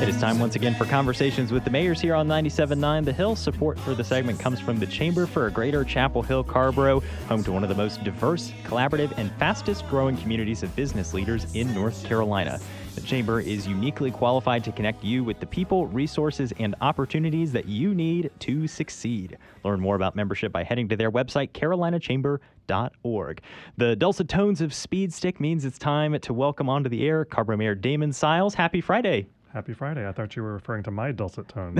It is time once again for Conversations with the Mayors here on 97.9 The Hill. Support for the segment comes from the Chamber for a Greater Chapel Hill Carrboro, home to one of the most diverse, collaborative, and fastest growing communities of business leaders in North Carolina. The Chamber is uniquely qualified to connect you with the people, resources, and opportunities that you need to succeed. Learn more about membership by heading to their website, carolinachamber.org. The dulcet tones of Speed Stick means it's time to welcome onto the air Carrboro Mayor Damon Siles. Happy Friday. Happy Friday. I thought you were referring to my dulcet tones.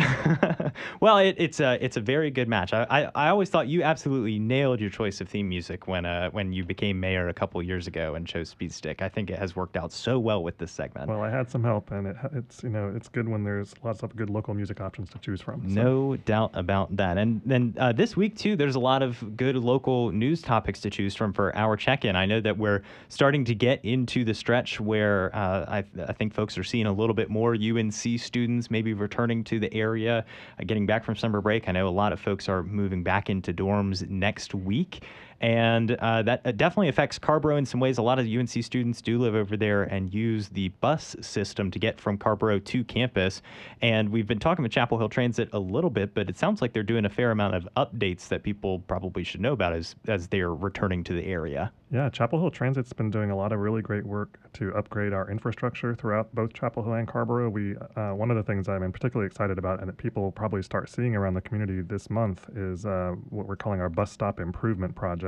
Well, it's a very good match. I always thought you absolutely nailed your choice of theme music when you became mayor a couple years ago and chose Speed Stick. I think it has worked out so well with this segment. Well, I had some help, and it's good when there's lots of good local music options to choose from. So. No doubt about that. And then this week, too, there's a lot of good local news topics to choose from for our check-in. I know that we're starting to get into the stretch where I think folks are seeing a little bit more UNC students maybe returning to the area, getting back from summer break. I know a lot of folks are moving back into dorms next week. And that definitely affects Carrboro in some ways. A lot of UNC students do live over there and use the bus system to get from Carrboro to campus. And we've been talking with Chapel Hill Transit a little bit, but it sounds like they're doing a fair amount of updates that people probably should know about as they're returning to the area. Yeah, Chapel Hill Transit's been doing a lot of really great work to upgrade our infrastructure throughout both Chapel Hill and Carrboro. One of the things I'm particularly excited about and that people will probably start seeing around the community this month is what we're calling our bus stop improvement project.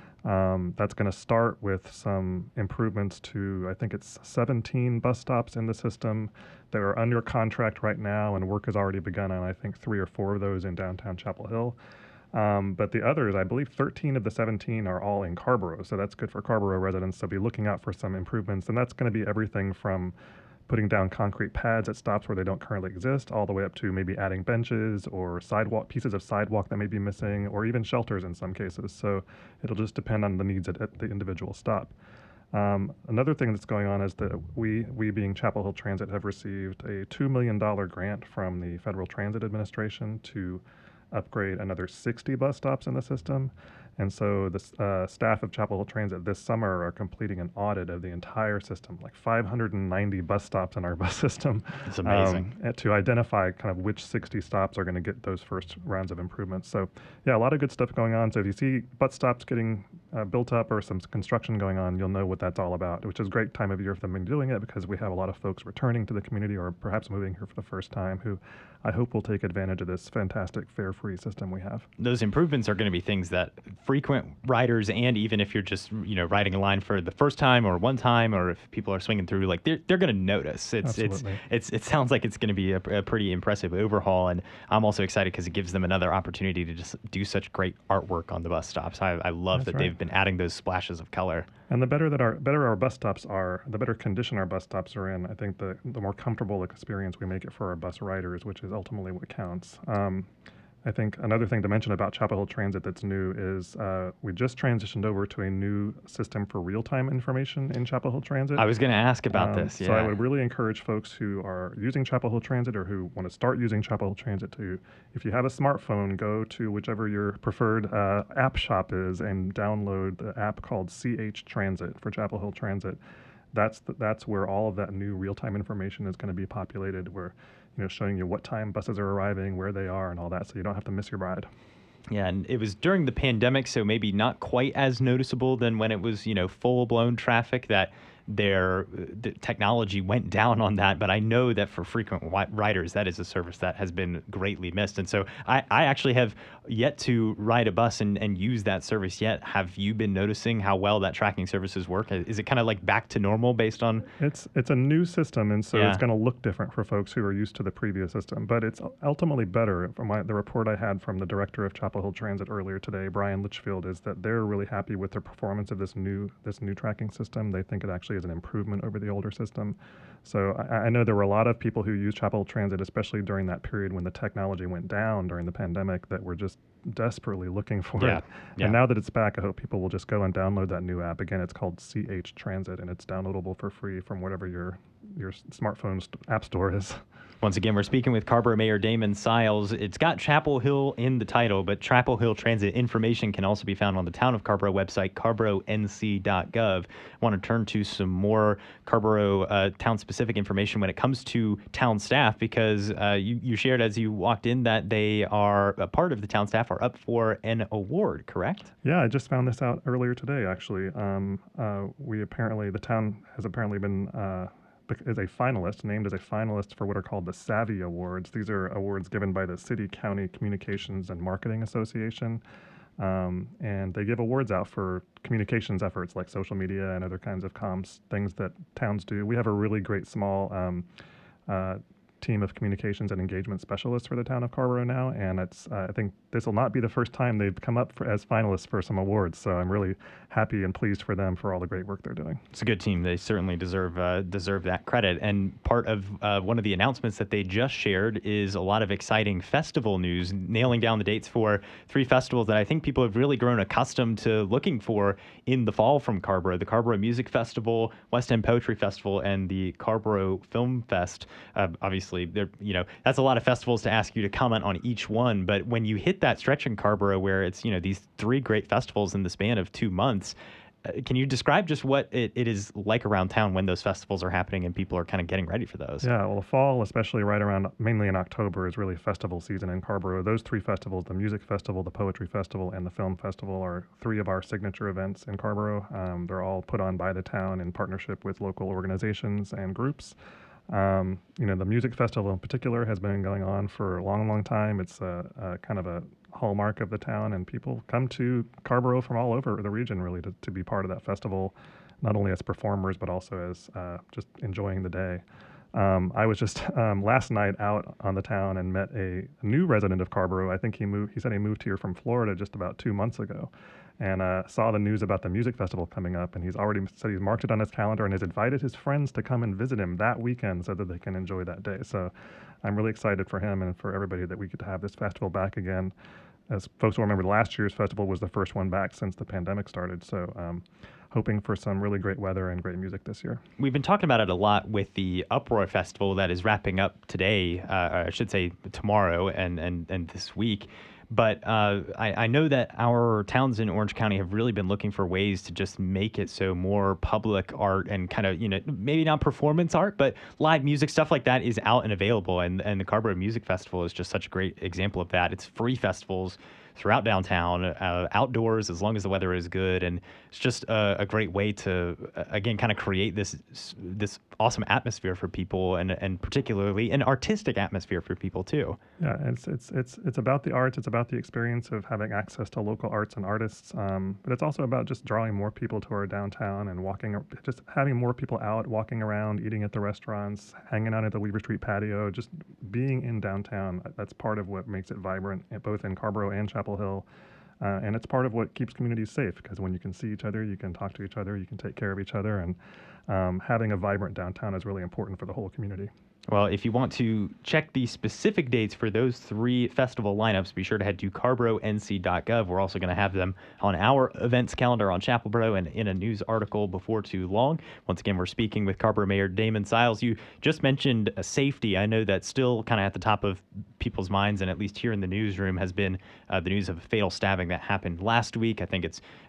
That's going to start with some improvements to, I think it's 17 bus stops in the system that are under contract right now, and work has already begun on, I think, 3 or 4 of those in downtown Chapel Hill. But the others, I believe 13 of the 17 are all in Carrboro, so that's good for Carrboro residents. So be looking out for some improvements, and that's going to be everything from putting down concrete pads at stops where they don't currently exist, all the way up to maybe adding benches or pieces of sidewalk that may be missing, or even shelters in some cases. So it'll just depend on the needs at the individual stop. Another thing that's going on is that we being Chapel Hill Transit have received a $2 million grant from the Federal Transit Administration to upgrade another 60 bus stops in the system. And so the staff of Chapel Hill Transit this summer are completing an audit of the entire system, like 590 bus stops in our bus system. It's amazing. To identify kind of which 60 stops are going to get those first rounds of improvements. So yeah, a lot of good stuff going on. So if you see bus stops getting built up or some construction going on, you'll know what that's all about, which is a great time of year for them to be doing it because we have a lot of folks returning to the community or perhaps moving here for the first time who I hope will take advantage of this fantastic fare-free system we have. Those improvements are going to be things that frequent riders, and even if you're just riding a line for the first time or one time, or if people are swinging through, like they're going to notice. It sounds like it's going to be a pretty impressive overhaul, and I'm also excited because it gives them another opportunity to just do such great artwork on the bus stops. I love that they've been adding those splashes of color. And the better our bus stops are, the better condition our bus stops are in, I think the more comfortable experience we make it for our bus riders, which is ultimately what counts. I think another thing to mention about Chapel Hill Transit that's new is we just transitioned over to a new system for real-time information in Chapel Hill Transit. I was going to ask about this, yeah. So I would really encourage folks who are using Chapel Hill Transit or who want to start using Chapel Hill Transit to, if you have a smartphone, go to whichever your preferred app shop is and download the app called CH Transit for Chapel Hill Transit. That's where all of that new real-time information is going to be populated, where showing you what time buses are arriving, where they are, and all that, so you don't have to miss your ride. Yeah, and it was during the pandemic, so maybe not quite as noticeable than when it was, full-blown traffic that the technology went down on that. But I know that for frequent riders, that is a service that has been greatly missed. And so I actually have yet to ride a bus and use that service yet. Have you been noticing how well that tracking services work? Is it kind of like back to normal based on? It's a new system, and so it's going to look different for folks who are used to the previous system. But it's ultimately better. From the report I had from the director of Chapel Hill Transit earlier today, Brian Litchfield, is that they're really happy with the performance of this new tracking system. They think it actually is an improvement over the older system. So I know there were a lot of people who used Chapel Hill Transit, especially during that period when the technology went down during the pandemic, that were just desperately looking for it. Yeah. And now that it's back, I hope people will just go and download that new app. Again, it's called CH Transit, and it's downloadable for free from whatever your your smartphone app store is. Once again, we're speaking with Carrboro Mayor Damon Siles. It's got Chapel Hill in the title, but Chapel Hill transit information can also be found on the Town of Carrboro website, carboronc.gov. I want to turn to some more Carrboro town-specific information when it comes to town staff, because you shared as you walked in that they are, a part of the town staff are up for an award, correct? Yeah, I just found this out earlier today, actually. The town has apparently been named as a finalist for what are called the Savvy Awards. These are awards given by the City County Communications and Marketing Association. And they give awards out for communications efforts like social media and other kinds of comms, things that towns do. We have a really great small team of communications and engagement specialists for the town of Carrboro now, and I think this will not be the first time they've come up as finalists for some awards. So I'm really happy and pleased for them for all the great work they're doing. It's a good team. They certainly deserve that credit. And part of one of the announcements that they just shared is a lot of exciting festival news, nailing down the dates for 3 festivals that I think people have really grown accustomed to looking for in the fall from Carrboro: the Carrboro Music Festival, West End Poetry Festival, and the Carrboro Film Fest. Obviously, that's a lot of festivals to ask you to comment on each one. But when you hit that stretch in Carrboro where it's, these 3 great festivals in the span of 2 months, can you describe just what it is like around town when those festivals are happening and people are kind of getting ready for those? Yeah, well, the fall, especially right around, mainly in October, is really festival season in Carrboro. Those 3 festivals, the Music Festival, the Poetry Festival, and the Film Festival, are 3 of our signature events in Carrboro. They're all put on by the town in partnership with local organizations and groups. The Music Festival in particular has been going on for a long, long time. It's a kind of a hallmark of the town, and people come to Carrboro from all over the region really to be part of that festival, not only as performers but also as just enjoying the day. I was just last night out on the town and met a new resident of Carrboro. I think he said he moved here from Florida just about 2 months ago, and saw the news about the music festival coming up, and he's already said he's marked it on his calendar and has invited his friends to come and visit him that weekend so that they can enjoy that day. So I'm really excited for him and for everybody that we get to have this festival back again. As folks will remember, last year's festival was the first one back since the pandemic started. So hoping for some really great weather and great music this year. We've been talking about it a lot with the Uproar Festival that is wrapping up today, or I should say tomorrow and this week. But I know that our towns in Orange County have really been looking for ways to just make it so more public art and kind of, maybe not performance art, but live music, stuff like that is out and available. And the Carrboro Music Festival is just such a great example of that. It's free festivals throughout downtown, outdoors, as long as the weather is good. And it's just a great way to, again, kind of create this awesome atmosphere for people, and particularly an artistic atmosphere for people too. Yeah, it's about the arts. It's about the experience of having access to local arts and artists. But it's also about just drawing more people to our downtown and just having more people out, walking around, eating at the restaurants, hanging out at the Weaver Street patio, just being in downtown. That's part of what makes it vibrant, both in Carrboro and Chapel Hill. And it's part of what keeps communities safe, because when you can see each other, you can talk to each other, you can take care of each other, and having a vibrant downtown is really important for the whole community. Well, if you want to check the specific dates for those 3 festival lineups, be sure to head to carboronc.gov. We're also going to have them on our events calendar on Chapelboro and in a news article before too long. Once again, we're speaking with Carrboro Mayor Damon Siles. You just mentioned safety. I know that's still kind of at the top of people's minds, and at least here in the newsroom has been the news of a fatal stabbing that happened last week. I think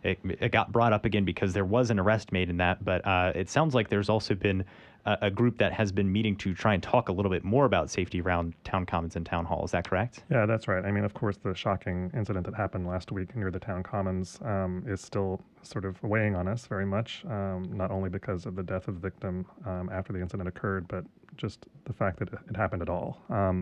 it got brought up again because there was an arrest made in that, but it sounds like there's also been a group that has been meeting to try and talk a little bit more about safety around town commons and town hall. Is that correct? Yeah, that's right. I mean, of course, the shocking incident that happened last week near the town commons is still sort of weighing on us very much, not only because of the death of the victim after the incident occurred, but just the fact that it happened at all. I'm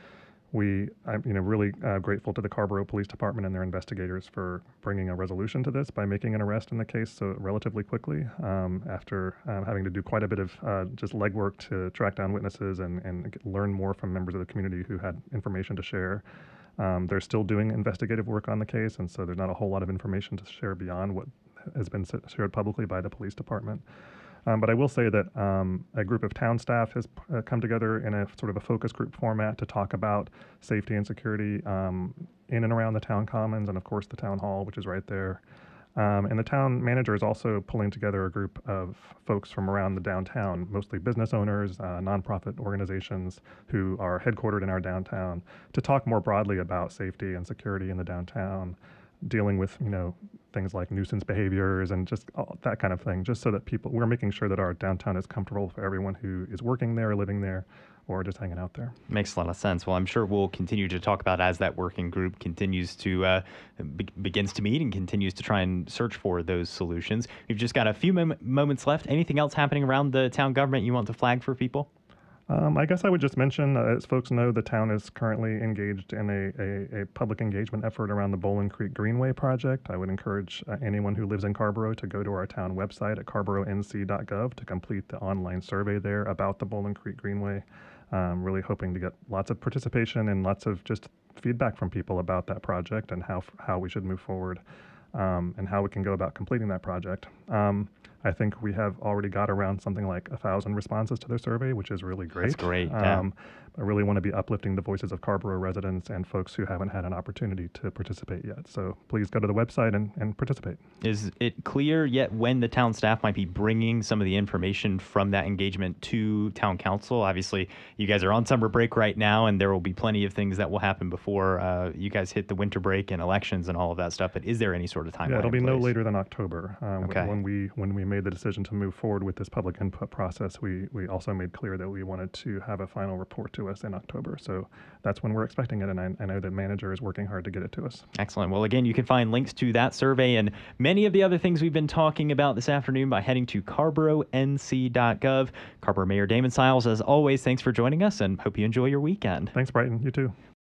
really grateful to the Carrboro Police Department and their investigators for bringing a resolution to this by making an arrest in the case so relatively quickly, after having to do quite a bit of just legwork to track down witnesses and learn more from members of the community who had information to share. They're still doing investigative work on the case, and so there's not a whole lot of information to share beyond what has been shared publicly by the police department. But I will say that a group of town staff has come together in a sort of a focus group format to talk about safety and security in and around the town commons, and of course the town hall, which is right there. And the town manager is also pulling together a group of folks from around the downtown, mostly business owners, nonprofit organizations who are headquartered in our downtown, to talk more broadly about safety and security in the downtown, dealing with, things like nuisance behaviors and just all that kind of thing, just so that we're making sure that our downtown is comfortable for everyone who is working there, living there, or just hanging out there. Makes a lot of sense. Well, I'm sure we'll continue to talk about as that working group continues to begins to meet and continues to try and search for those solutions. We've just got a few moments left. Anything else happening around the town government you want to flag for people? I guess I would just mention, as folks know, the town is currently engaged in a public engagement effort around the Bowling Creek Greenway project. I would encourage anyone who lives in Carrboro to go to our town website at carboronc.gov to complete the online survey there about the Bowling Creek Greenway. Really hoping to get lots of participation and lots of just feedback from people about that project and how we should move forward, and how we can go about completing that project. I think we have already got around something like 1,000 responses to their survey, which is really great. That's great. Yeah. I really want to be uplifting the voices of Carrboro residents and folks who haven't had an opportunity to participate yet. So please go to the website and participate. Is it clear yet when the town staff might be bringing some of the information from that engagement to town council? Obviously, you guys are on summer break right now, and there will be plenty of things that will happen before you guys hit the winter break and elections and all of that stuff. But is there any sort of timeline? Yeah, it'll be in no place? later than October. Okay. When we made the decision to move forward with this public input process, we also made clear that we wanted to have a final report to us in October. So that's when we're expecting it, and I know the manager is working hard to get it to us. Excellent. Well, again, you can find links to that survey and many of the other things we've been talking about this afternoon by heading to carboronc.gov. Carrboro Mayor Damon Siles, as always, thanks for joining us and hope you enjoy your weekend. Thanks, Brighton. You too.